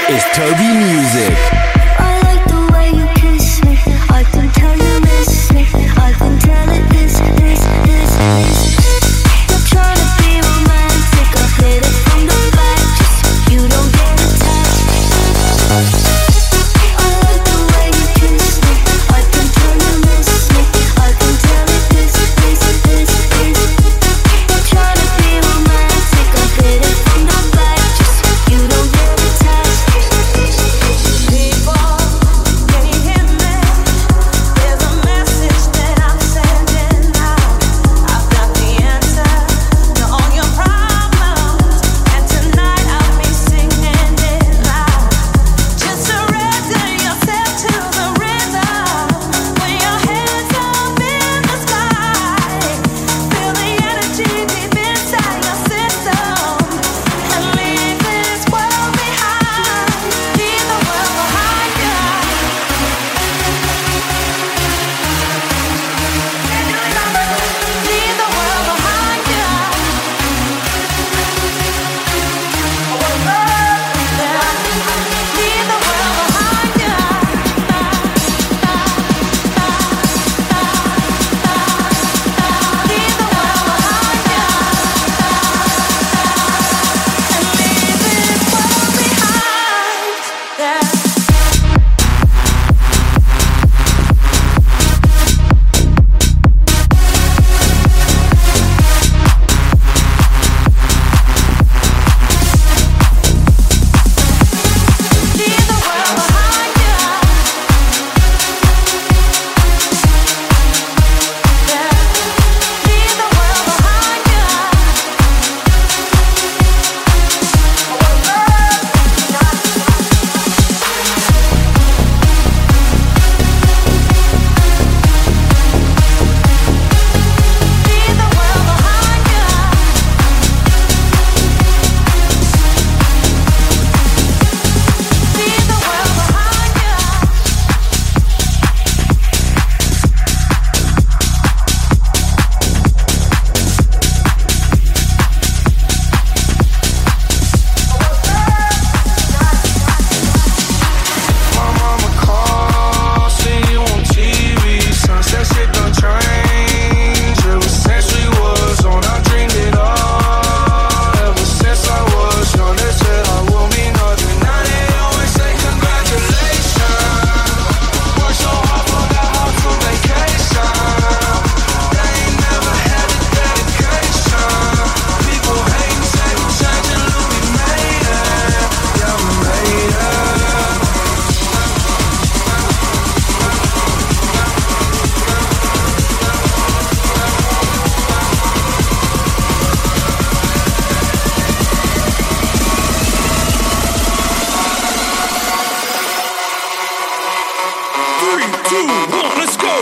is Toby Music. I like the way you kiss me. I can tell you miss me. I can tell it this. You're trying to be romantic. I hit it from the back just so you don't get attached. I like the way you kiss me. I can tell you miss me. I can tell it this. You're trying to be romantic. I hit it from the back just so you don't get attached. People, can you hear me? There's a message that I'm sending out. I've got the answer to all your problems, and tonight I'll be singing it loud. Just surrender yourself to the rhythm. Put your hands up in the sky. Feel the energy deep inside your system, and leave this world behind. Leave the world behind you. Leave the world behind you. Leave the world behind you. Leave the world behind you. And leave this world behind. Yeah. Leave the world behind you. Yeah. Leave the world behind you. Leave the world behind you. Leave the world behind you. My mama called, see you on TV. Sunset shit done changed. Ever since we was on, I dreamed it all. Ever since I was young, they said I will be nothing. Now they always say congratulations. Worked so hard, forgot how to vacation. They ain't never had the dedication. People hating, say we changing, look, we made it. Yeah, we made it. Three, two, one, let's go.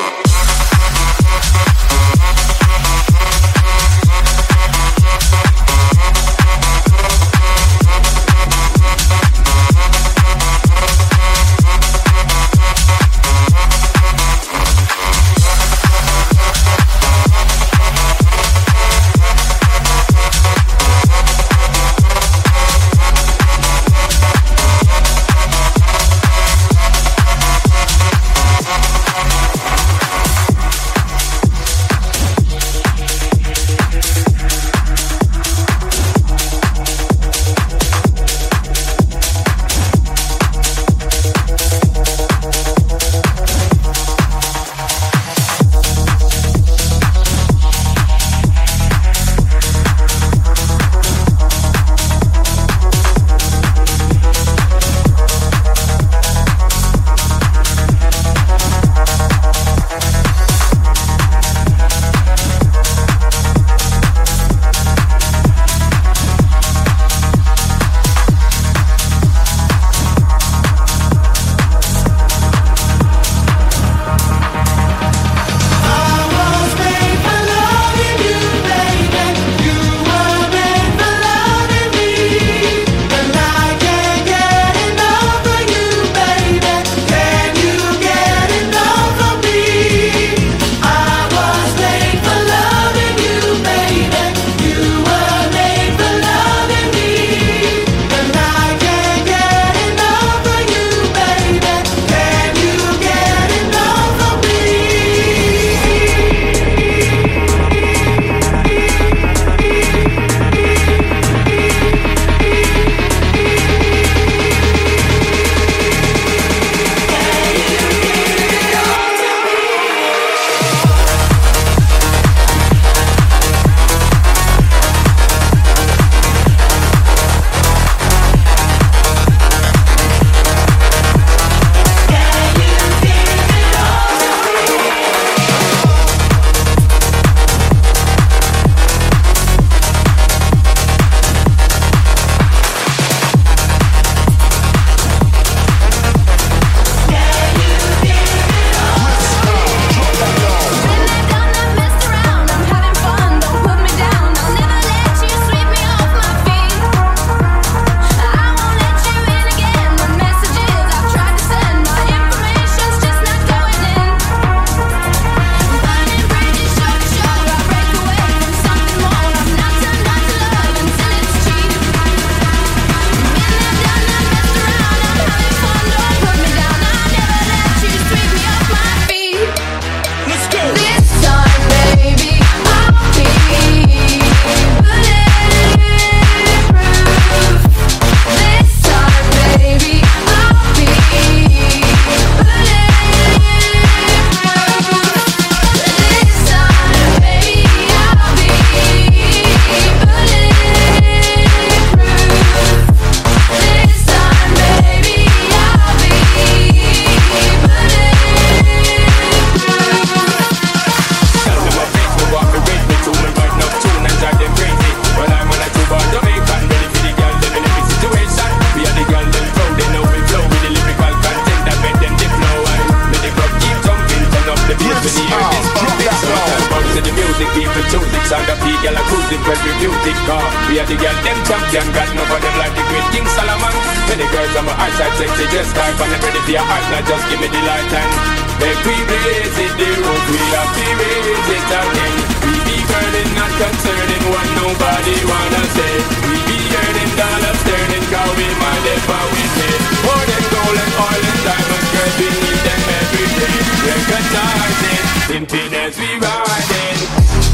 Indian God, no for them like the great King Solomon. Many girls on my eyesight sexy, just type and I'm ready for your heart, now just give me the light and make we raise it, the road we have to raise it again. We be burning, not concerning what nobody wanna say. We be earning dollars, turning, cause we mind if we pay. More than gold and oil and diamonds, girls, we need them every day. Recognizing, impedance we riding.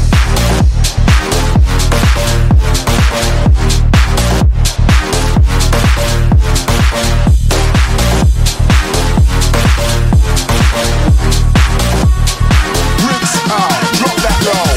Drop that low.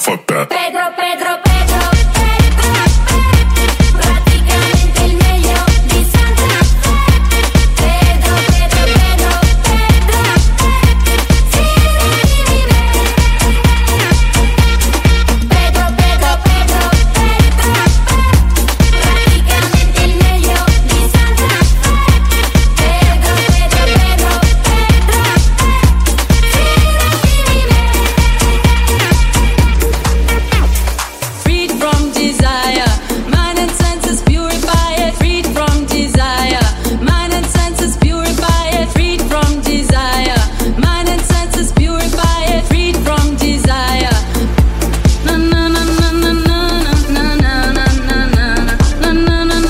fuck that. Pedro, Pedro, Pedro, praticamente il meglio di Santa Fe. Pedro, Pedro, Pedro, Pedro, fidati di me. Pedro, Pedro, Pedro, Pedro, praticamente il meglio di Santa Fe. Pedro, Pedro, Pedro, Pedro, fidati di me. Freed from desire, mind and senses purify it. Freed from desire, mind and senses purify it. Freed from desire, mind and senses purify it. Freed from desire. Na na na na na na na na na na na na na na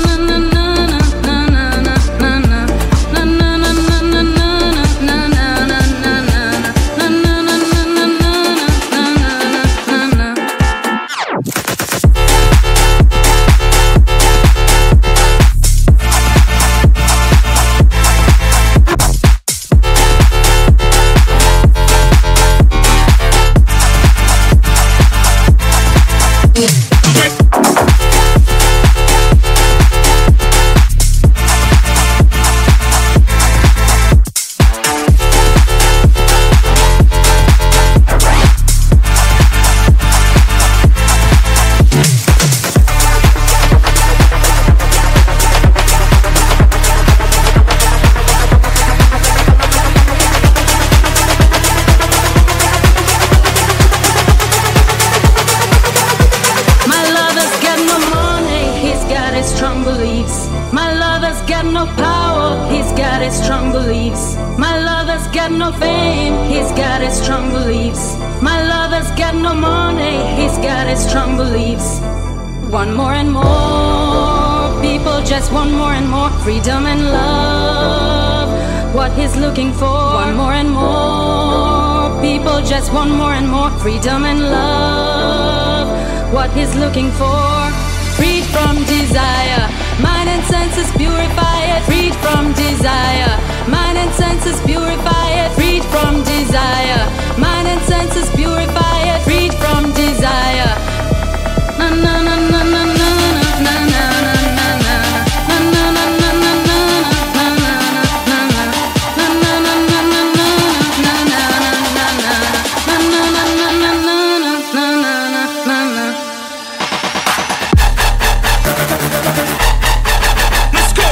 My lover's got no money, he's got his strong beliefs. My lover's got no power, he's got his strong beliefs. My lover's got no fame, he's got his strong beliefs. My lover's got no money, he's got his strong beliefs. Want more and more, people just want more and more freedom and love. What he's looking for, want more and more, people just want more and more freedom and love. What he's looking for, freed from desire, mind and senses purify it. Freed from desire, mind and senses purify it. Freed from desire, mind and senses purify it. Freed from desire. Na na na na na na na na na na na na na na na na na. Let's go.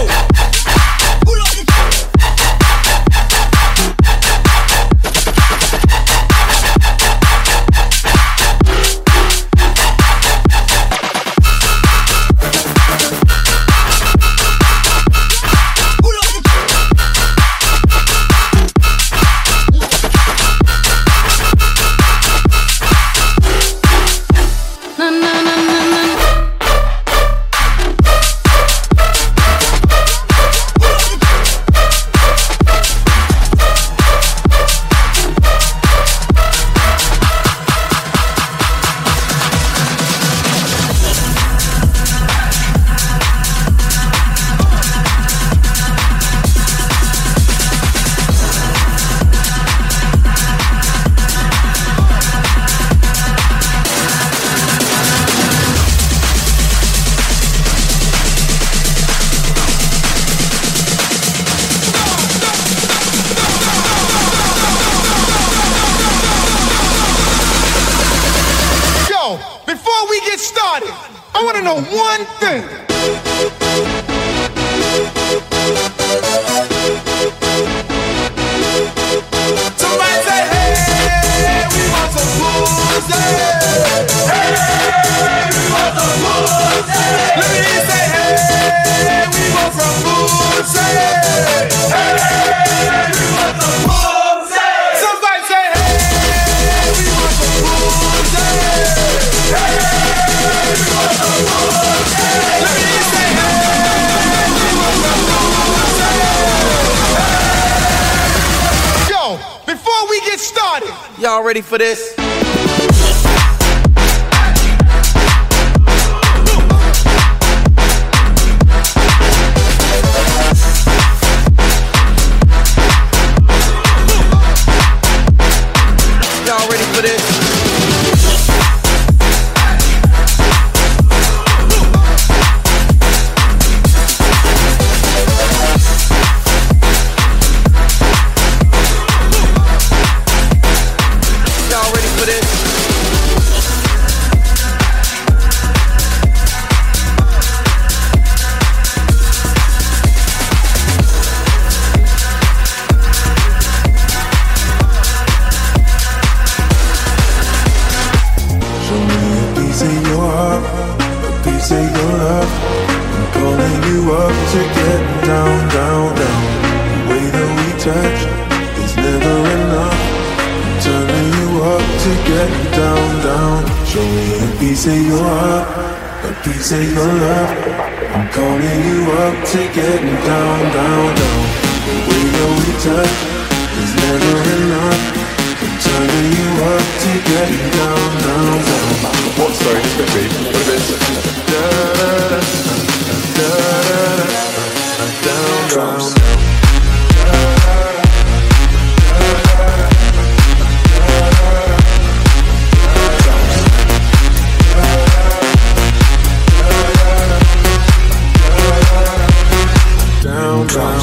I want to know one thing. Somebody say, hey, we want some pussy. Hey, we want some pussy. Let me say, hey, we want some pussy. Hey, we want some pussy. Somebody say, hey, we want some pussy. Hey, we want some pussy. Let me say, hey, we want some pussy. Yo, before we get started, y'all ready for this? Y'all ready for this? getting down, down. Show me a piece of your heart, a piece of your love. I'm calling you up to getting down, down, down. The way that we touch is never enough. I'm turning you up to getting down, down, down. What? Sorry, just quickly. What is this? Down, down. Down, down.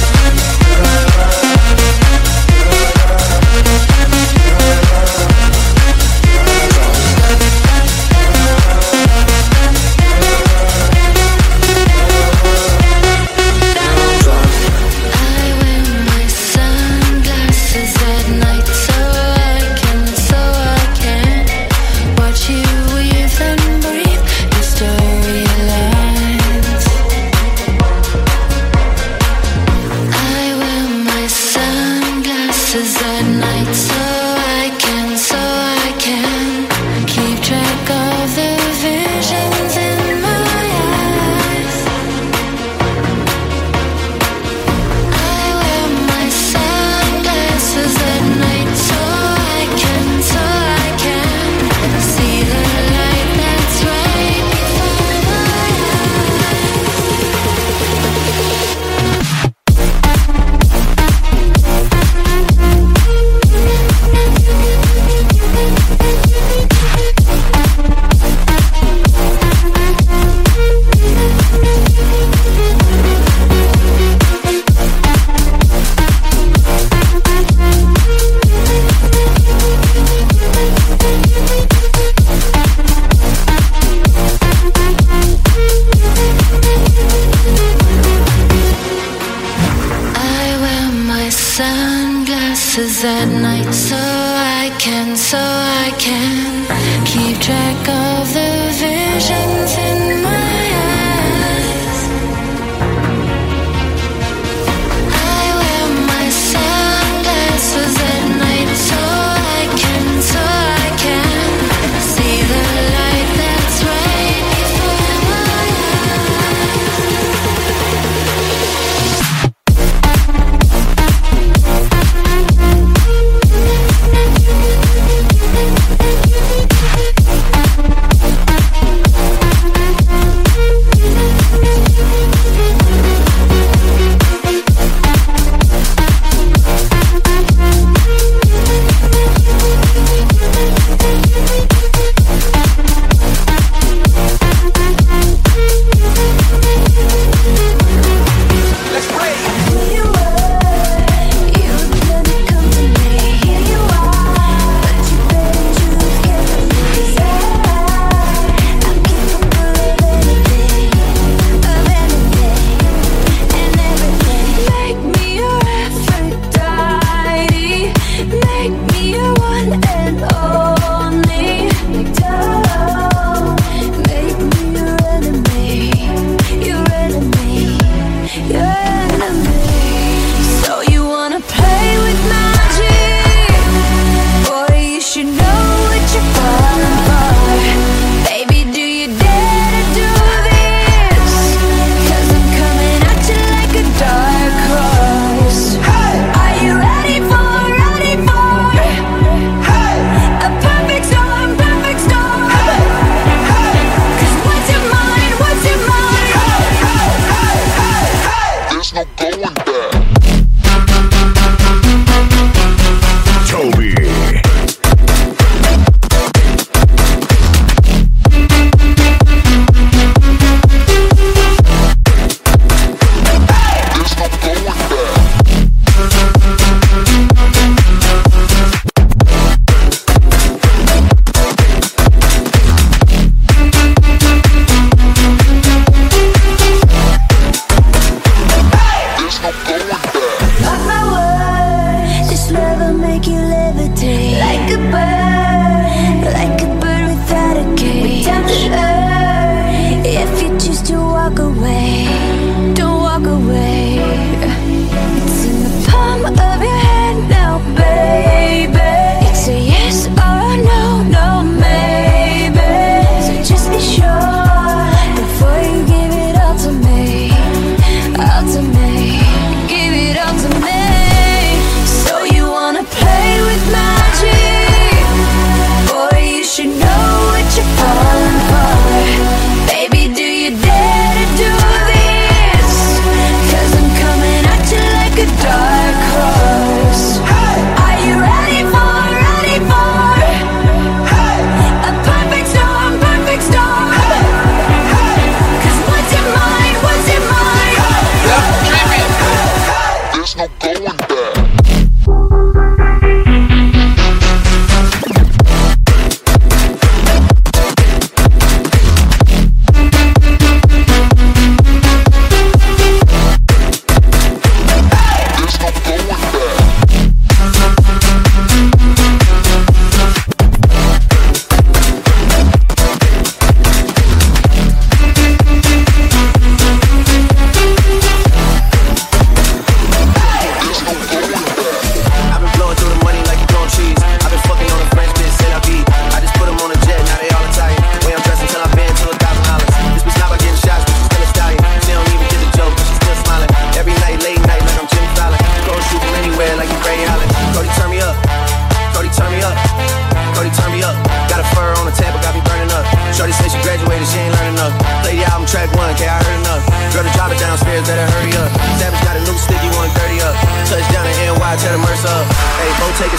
Sunglasses at night so I can keep track of the visions in my eyes. I wear my sunglasses at night so I can see the light that's right before my no.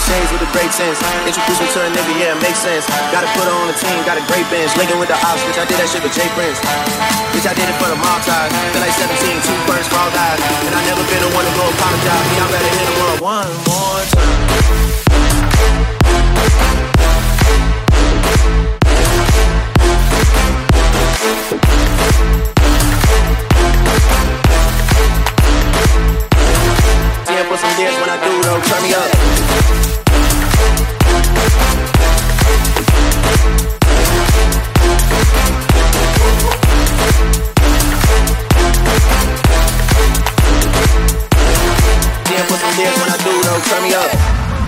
shades with a great sense. Introduce me to a nigga, yeah, it makes sense. Gotta put her on the team, got a great bench. Linking with the ops, bitch, I did that shit with Jay Prince. Bitch, I did it for the mob ties. Feel like 17, 2 first for all guys. And I never been the one to go apologize. Me, I better hit him up one more time. For some dance when I do though, turn me up. Yeah, for some dance when I do though, turn me up.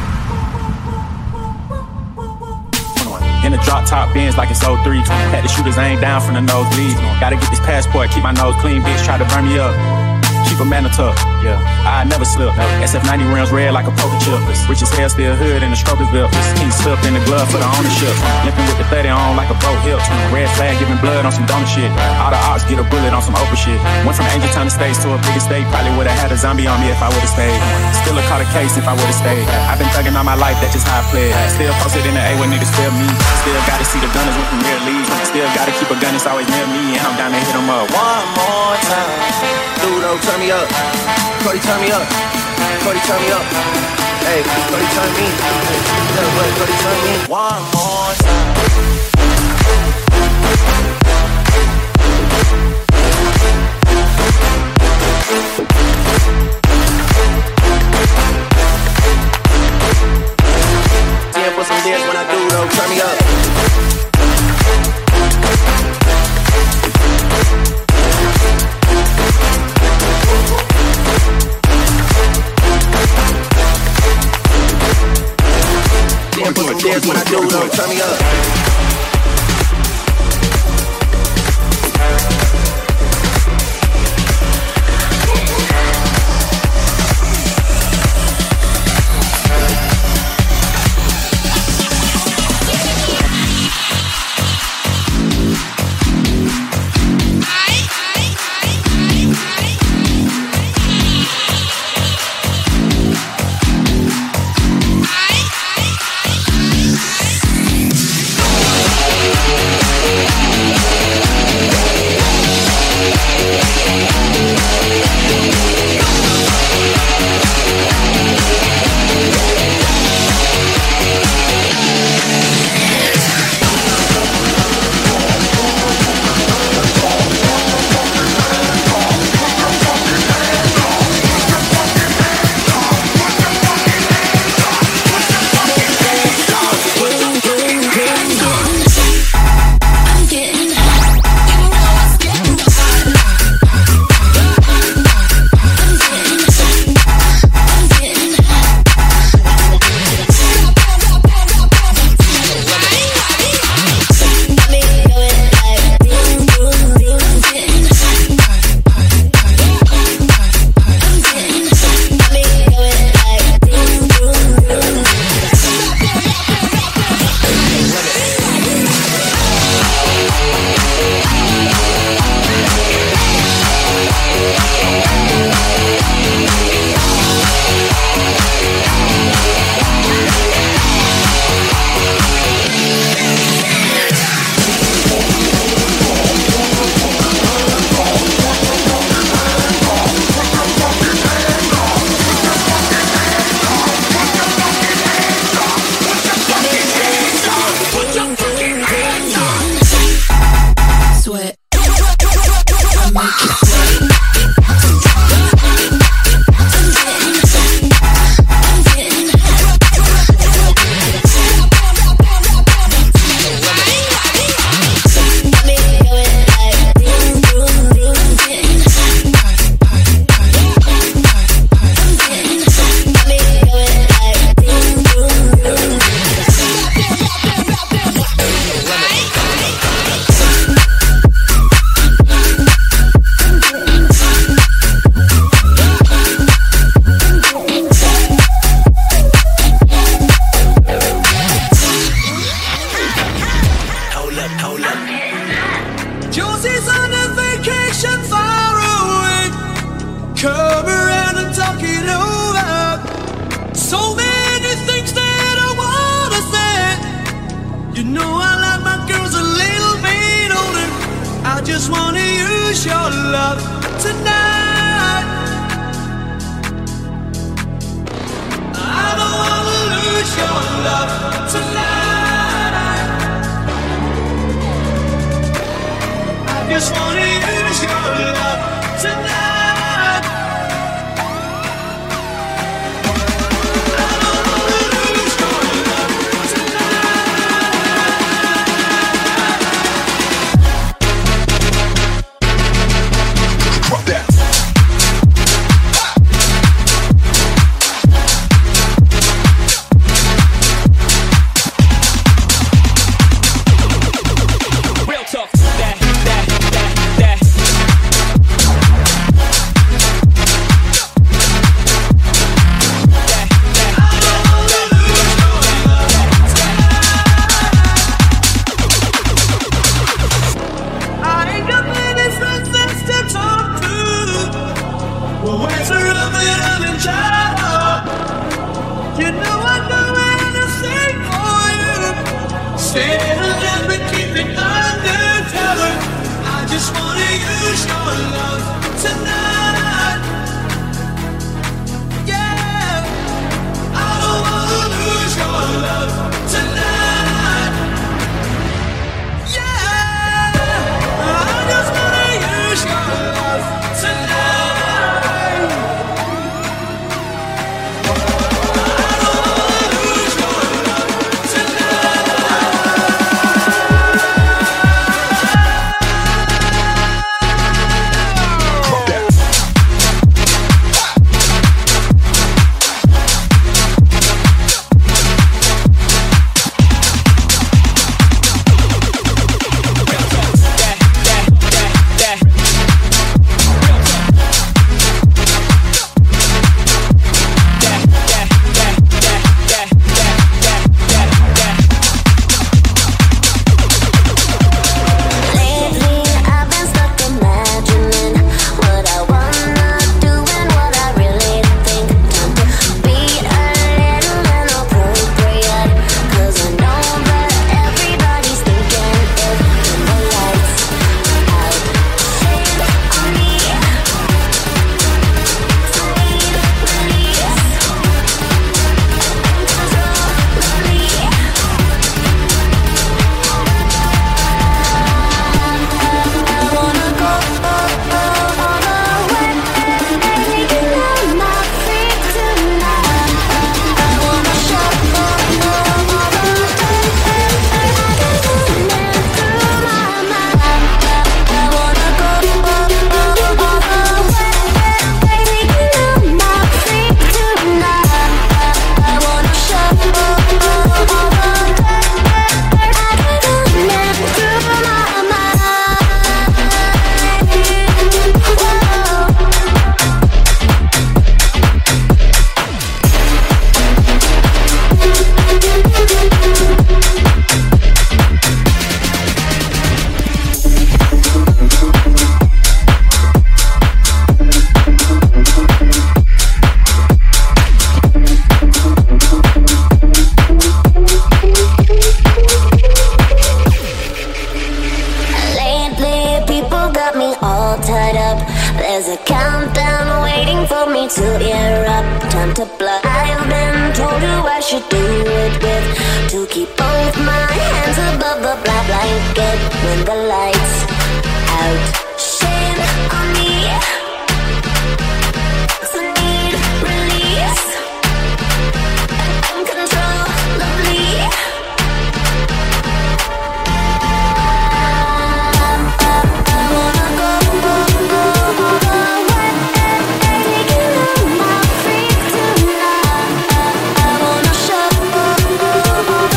In the drop top Benz like it's 03. Had the shooters aimed down from the nosebleed. Gotta get this passport, keep my nose clean. Bitch try to burn me up. Keep a man tough, yeah. I never slip. SF90 rims red like a poker chip. Rich as hell, still hood and the stroke is built. King slipped in the glove for the ownership. Limping with the 30 on like a broke hip. Red flag giving blood on some donor shit. All the ops get a bullet on some Oprah shit. Went from Angel Town Estates to a bigger state. Probably would've had a zombie on me if I would've stayed. Still a caught a case if I would've stayed. I've been thugging all my life, that's just how I played. Still posted in the A when niggas feel me. Still gotta see the gunners with premier leads. Still gotta keep a gun, it's always near me. And I'm down to hit them up one more time. Dudo, turn me up. Cody, turn me up. Cody, turn me up. Hey, Cody, turn me. Cody, turn me. One more time. Yeah, for some dance when I do though, turn me up. Dance when I do though, turn me up. just wanna use your love tonight. I don't wanna lose your love tonight. I just wanna use your love tonight.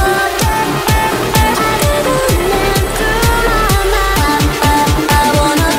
I wanna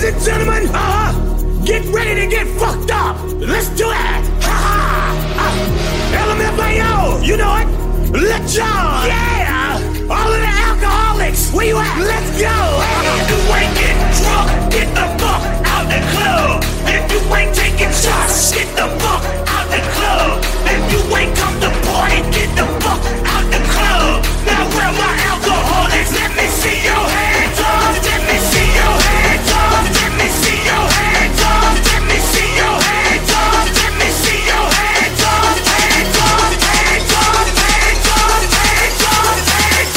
Ladies and gentlemen, get ready to get fucked up. Let's do it. LMFAO, you know it. Let's go. Yeah. All of the alcoholics, where you at? Let's go. If you ain't getting drunk, get the fuck out the club. If you ain't taking shots, get the fuck out the club. If you ain't come to party, get the fuck out the club. Now where my alcoholics? Let me see your hands up. Let me see your hands up. Let me see your hands up. Let me see your hands up. Let me see your hands up. Hands up, hands up, hands up, hands up, hands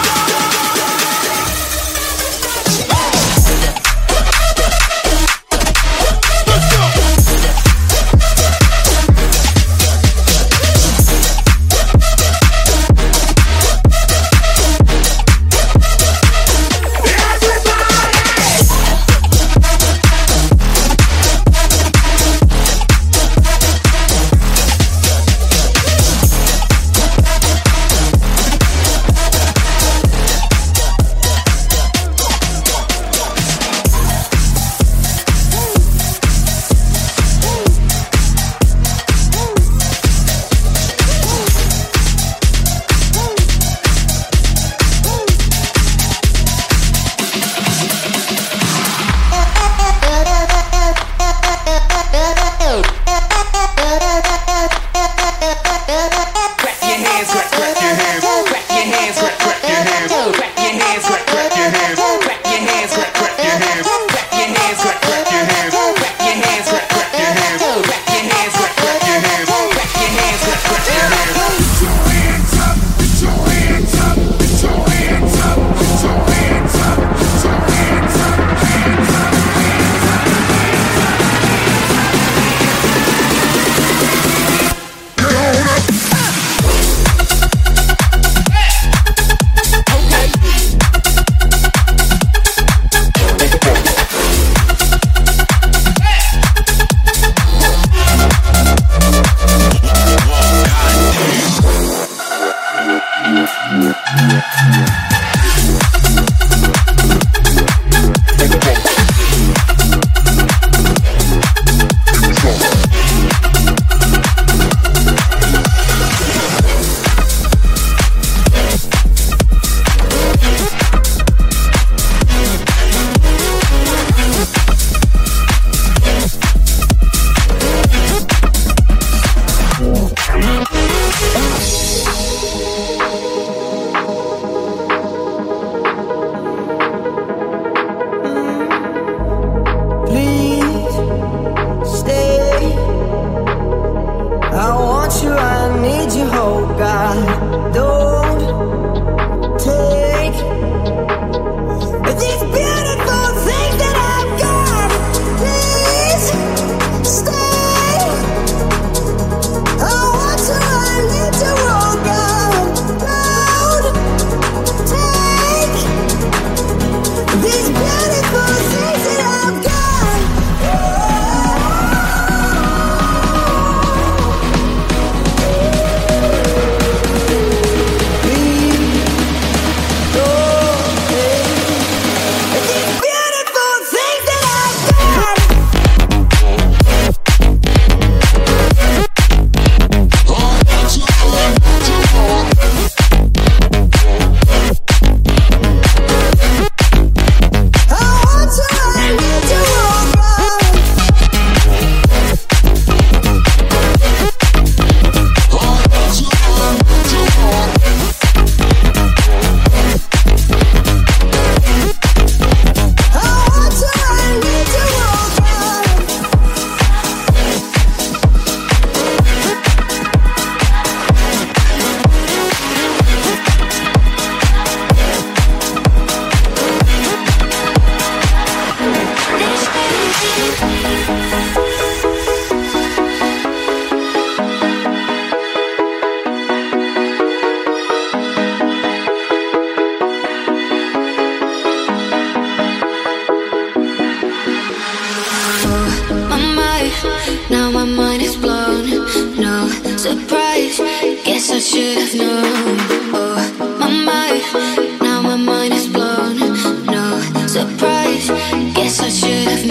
surprise. Guess I should have known. Oh, my mind, now my mind is blown. No surprise. Guess I should have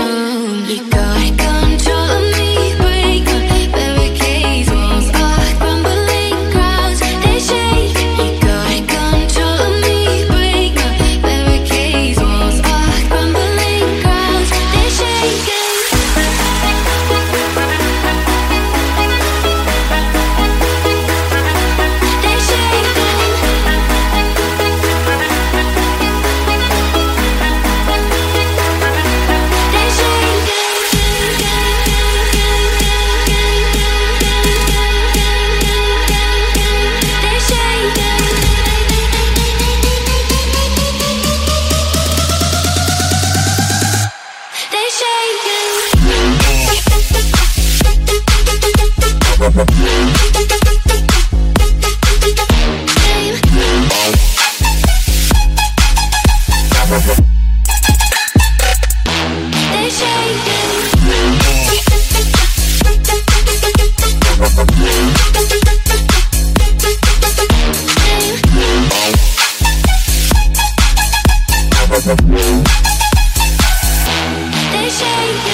They shake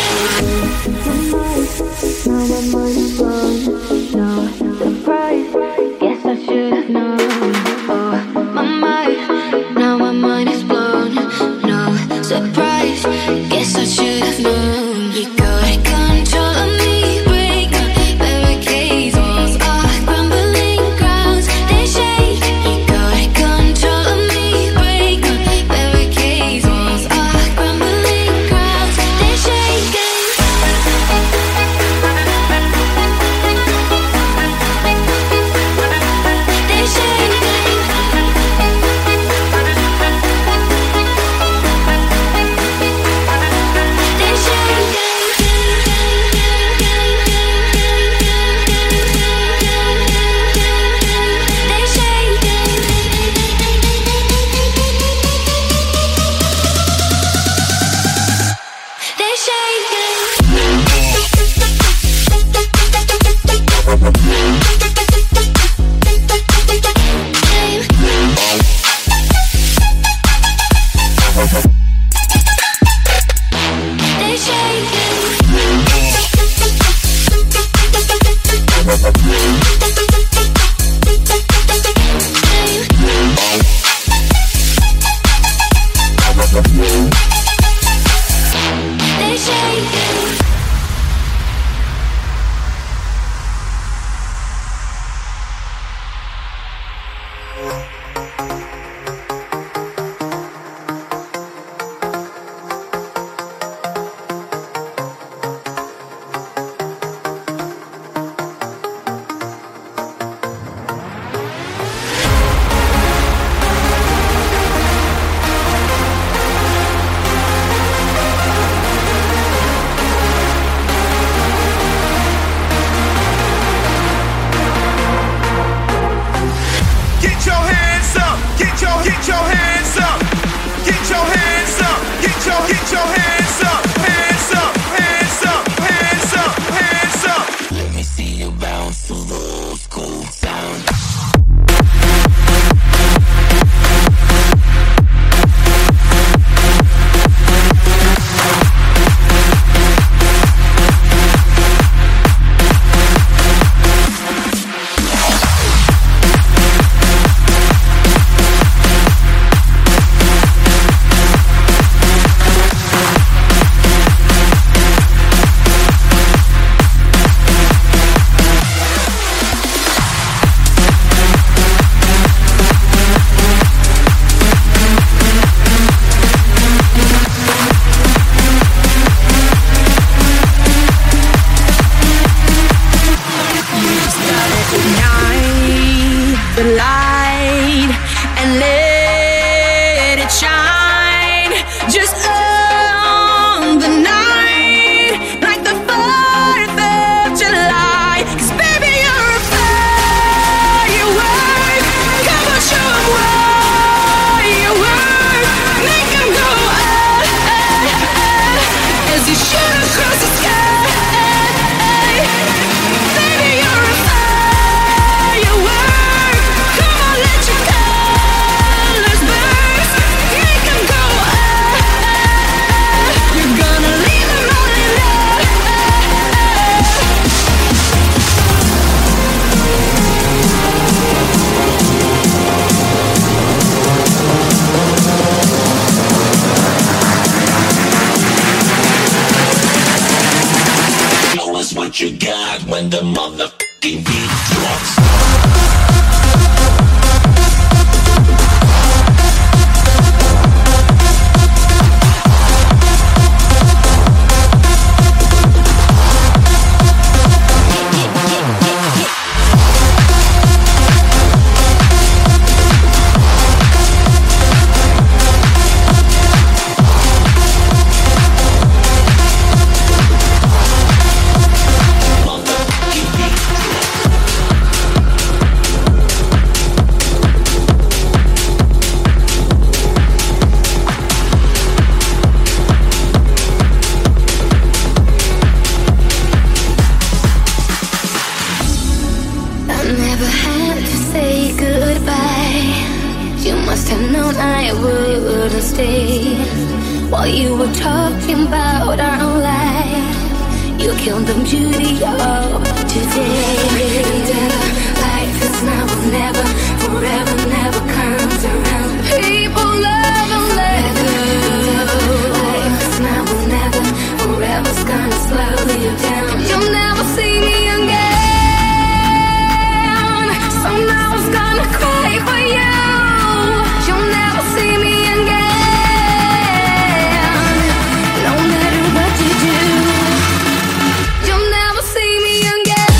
now my mind's blown. No surprise, guess I should have known. Oh, my mind, now my mind is blown. No surprise, guess I should have known. You got control of me, break barricades, walls are crumbling grounds. They shake. You got control of me, break barricades, walls are crumbling grounds. They shake. They shake. They you got when the motherfucking beat drops. Motherfucking beat down, I wouldn't stay. While you were talking about our own life, you killed the beauty of today. Life is now or never, forever never comes around. People love and let go. Life is now or never, forever's gonna slow you down. You'll never see me again, so now I was gonna cry for you. You'll never see me again, no matter what you do. You'll never see me again.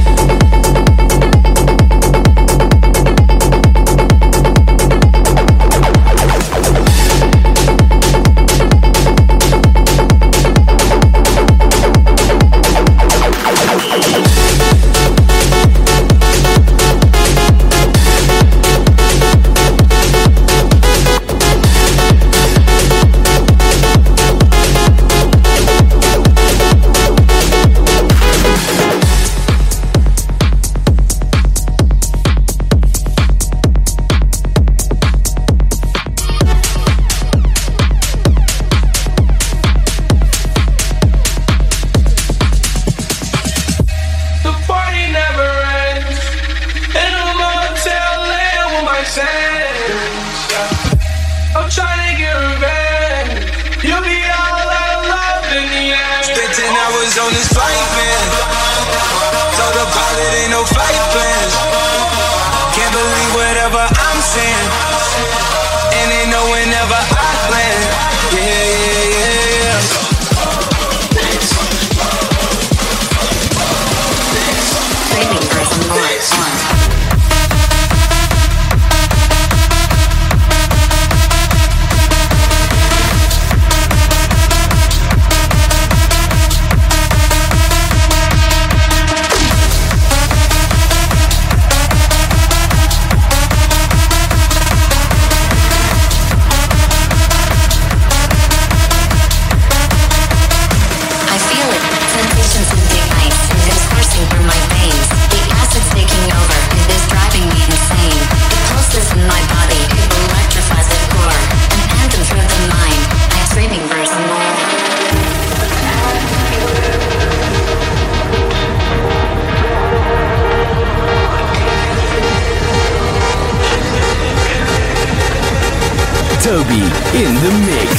Toby in the mix.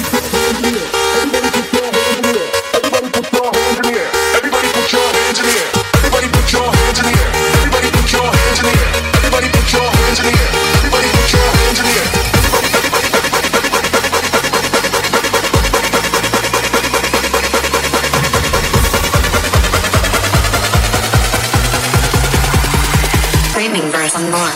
Everybody put your hands in the air. Everybody put your hands in the air. Everybody put your hands in the air. Everybody put your hands in the air. Everybody put your hands in the air. Framing verse on more.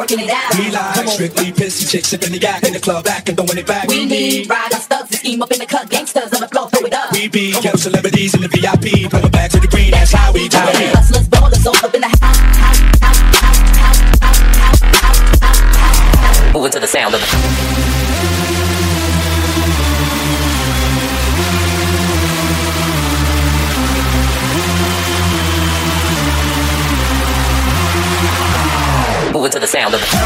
working it out. We like strictly pissy chicks sipping the yak in the club back and throwing it back. We need riders, thugs, and scheme up in the cut. Gangsters on the floor, throw it up. We be ghetto celebrities in the VIP, blowing back to the green. That's how we do it. Hustlers, ballers, all up in the house. Moving to the sound of the moving to the sound of the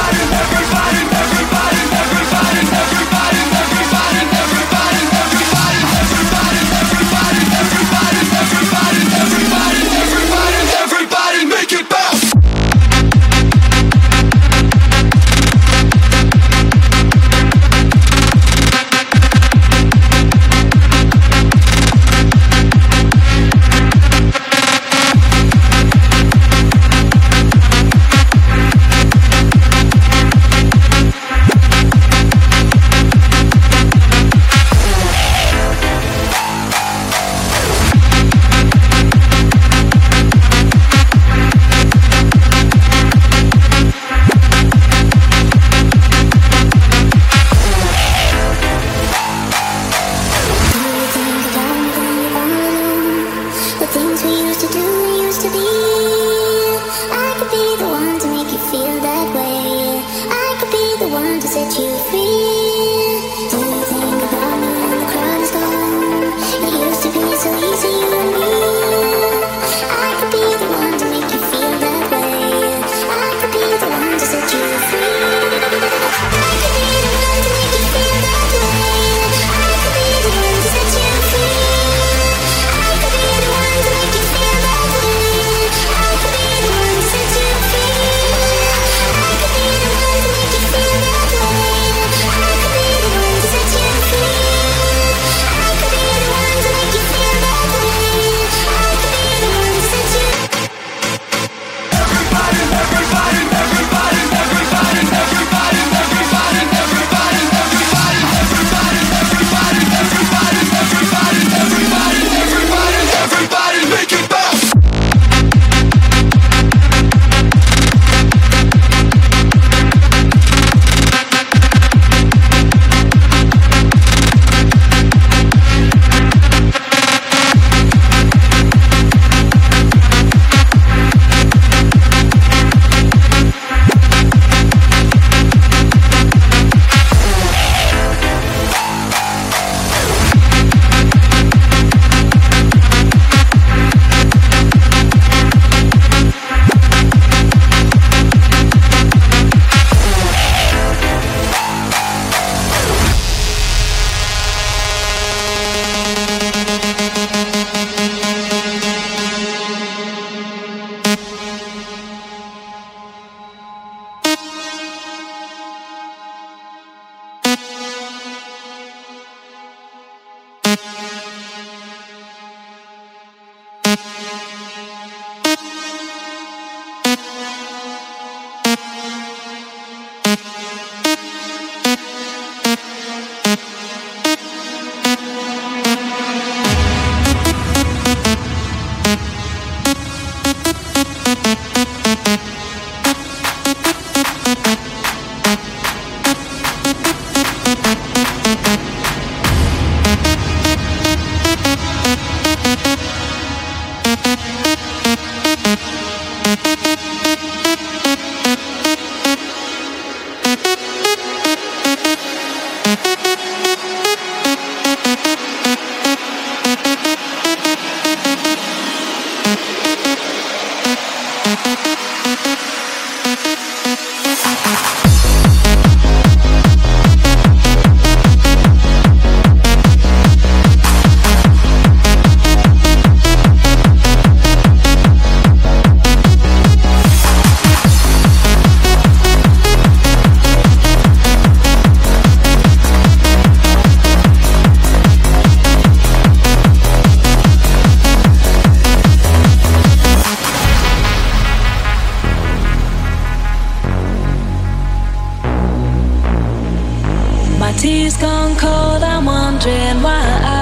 everybody make it bounce. tea's gone cold, I'm wondering why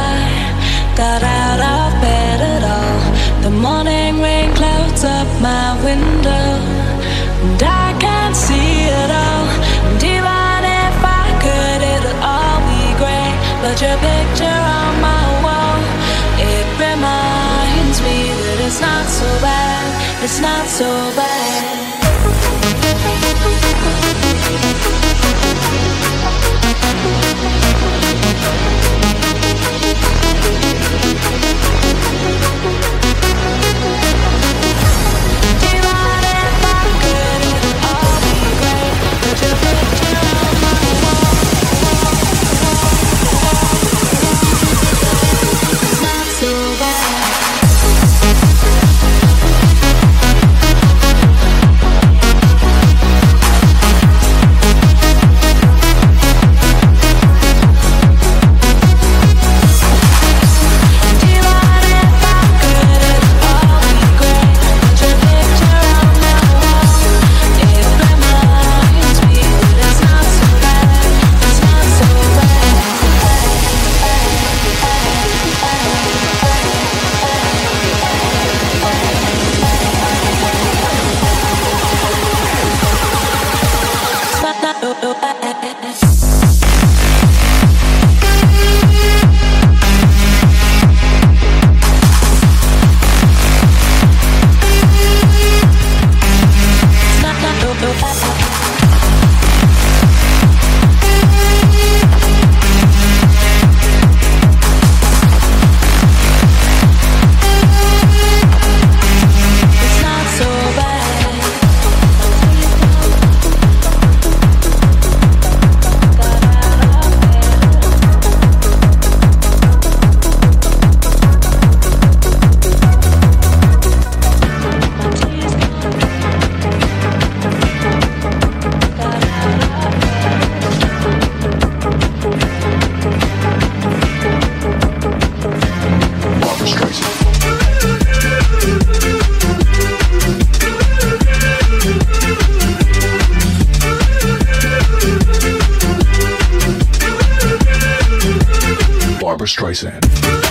I got out of bed at all. The morning rain clouds up my window, and I can't see picture on my wall. It reminds me that it's not so bad. It's not so bad. Barbra Streisand.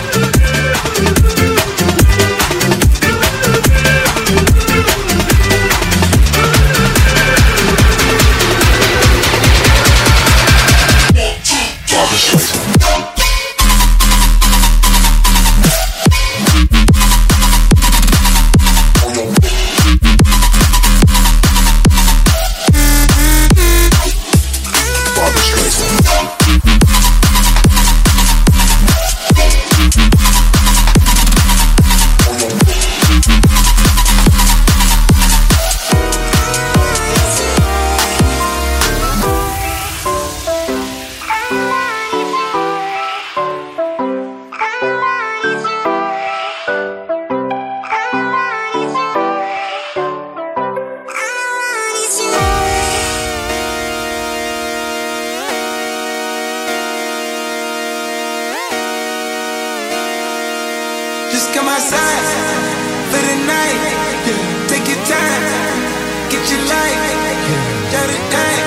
Just come outside for the night. Take your time, get your life. Shut it down.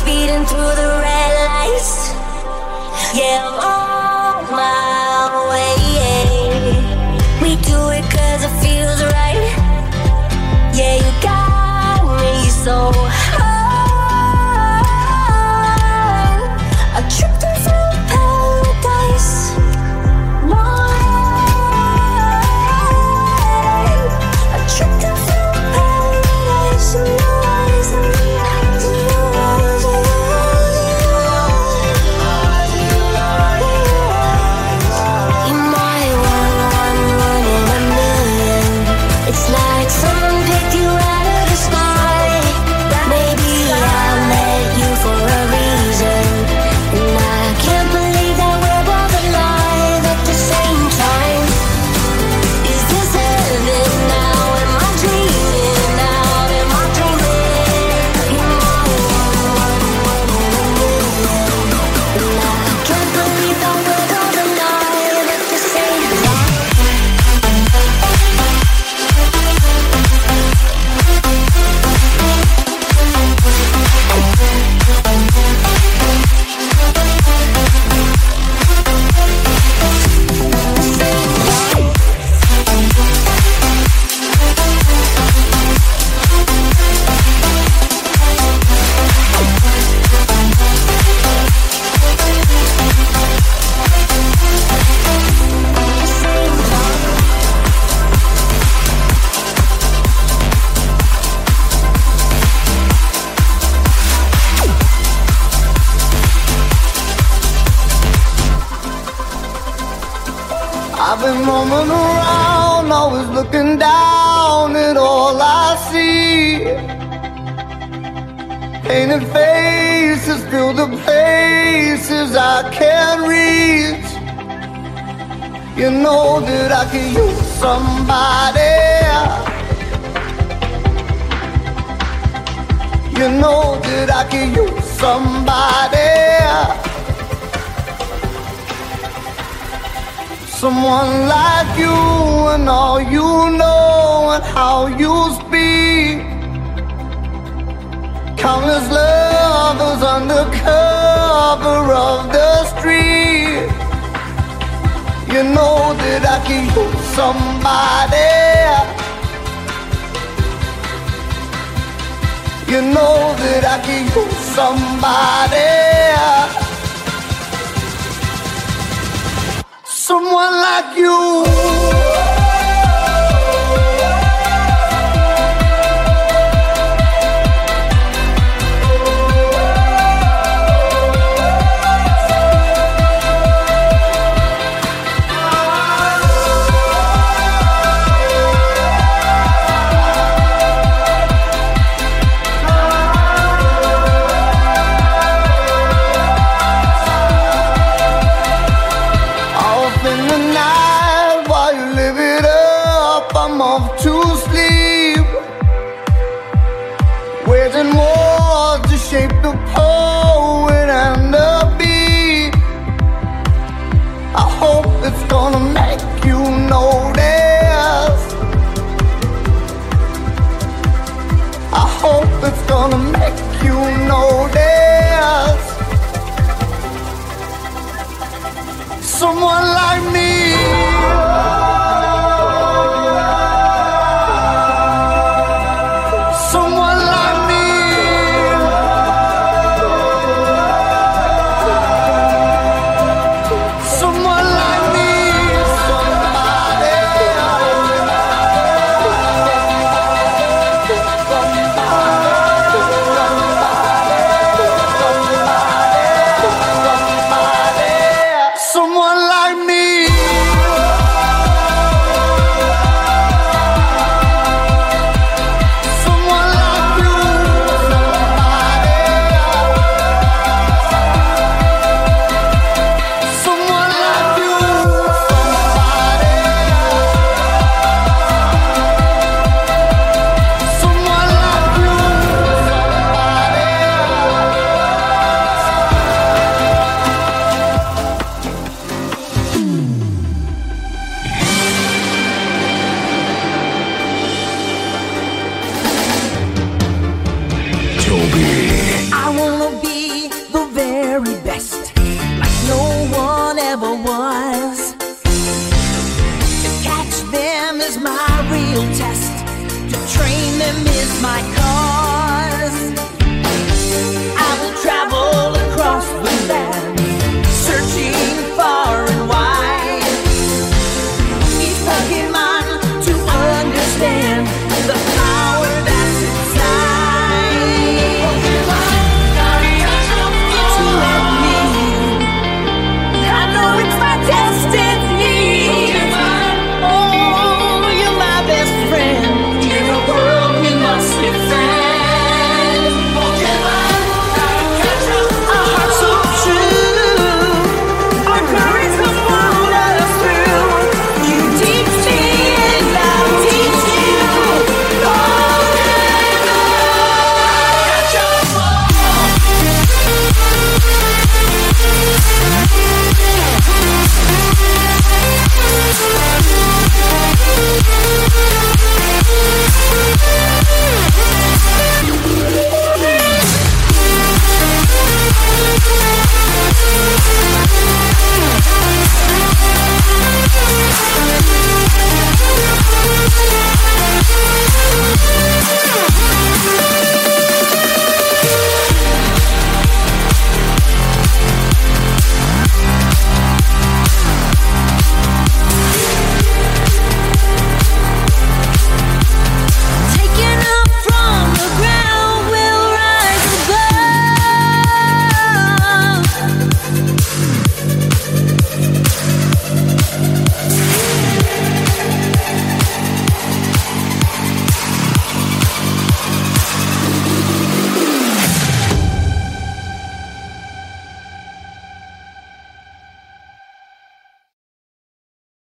speeding through the red lights. Yeah, I'm on my way. We do it 'cause it feels right. Yeah, you got me so high. I tripped and fell paradise. I tripped and fell paradise. It's like someone picked you out of the sky. Maybe I met you for a reason, and I can't believe that we're both alive at the same time. Is this heaven now? Am I dreaming now? Am I dreaming? You're my one in a million, and I can't believe that we're both alive at the same time. I've been roaming around, always looking down at all I see. Painted faces fill the places I can't reach. You know that I could use somebody. You know that I could use somebody. Someone like you and all you know and how you speak. Countless lovers under cover of the street. You know that I can use somebody. You know that I can use somebody. Someone like you. Shape the poet and the beat. I hope it's gonna make you notice. I hope it's gonna make you notice. Someone like me.